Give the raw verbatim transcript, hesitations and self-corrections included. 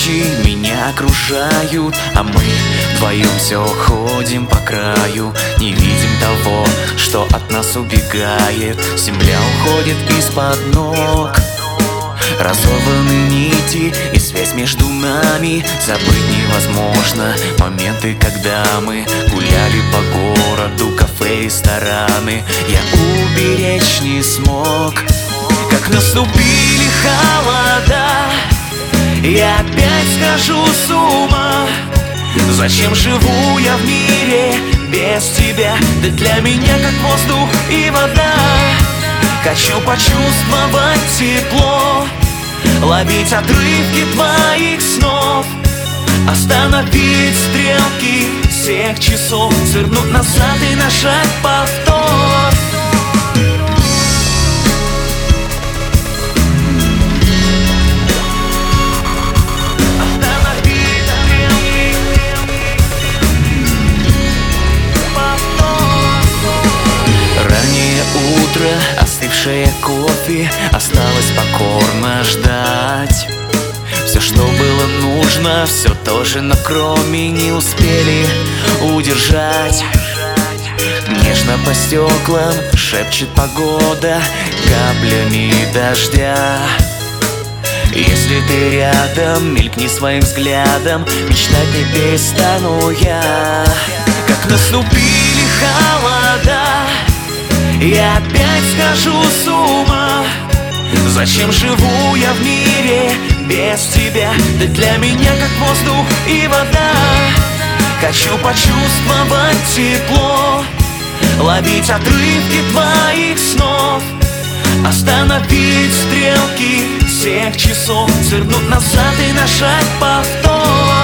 тысячи меня окружают, а мы вдвоем все ходим по краю. Не видим того, что от нас убегает. Земля уходит из-под ног. Разорваны нити и связь между нами. Забыть невозможно моменты, когда мы гуляли по городу, кафе, рестораны. Я уберечь не смог. Как наступили холода, я опять схожу с ума. Зачем живу я в мире без тебя? Ты для меня как воздух и вода. Хочу почувствовать тепло, ловить отрывки твоих снов, остановить стрелки всех часов, свернуть назад и на шаг повтор. Утро, остывшее кофе, осталось покорно ждать. Все, что было нужно, все тоже, но кроме не успели удержать. Нежно по стеклам шепчет погода каплями дождя. Если ты рядом, мелькни своим взглядом, мечтать не перестану я. Как наступили холода, я опять схожу с ума. Зачем живу я в мире без тебя? Ты для меня как воздух и вода. Хочу почувствовать тепло, ловить отрывки твоих снов, остановить стрелки всех часов, свернуть назад и на шаг повтор.